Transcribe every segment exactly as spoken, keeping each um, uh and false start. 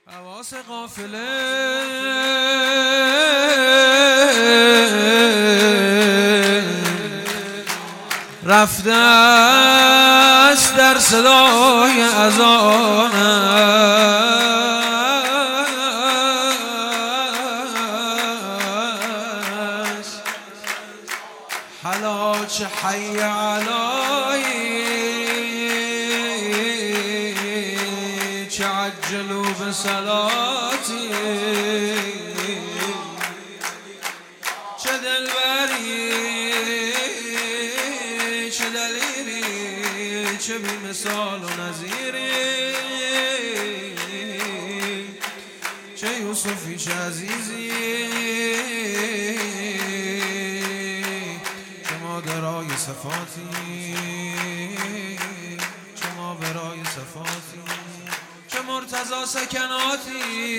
حواس قافله رفته است در صدای اذانش. حالا چه حی علایی چه عجلوا بصلاتی، چه دلبری چه دلیری چه بی مثال و نظیری، چه یوسفی چه عزیزی، چه مادرای صفاتی چه ماورای صفاتی، چه مرتضی سکناتی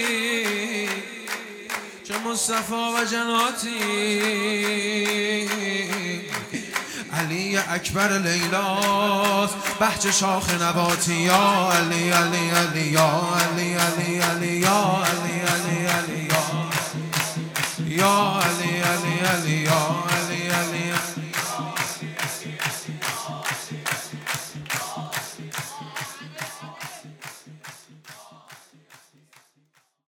چه مصطفی و جناتی. علی اکبر لیلاست بهج شاخ نباتی، یا علی علی علی یا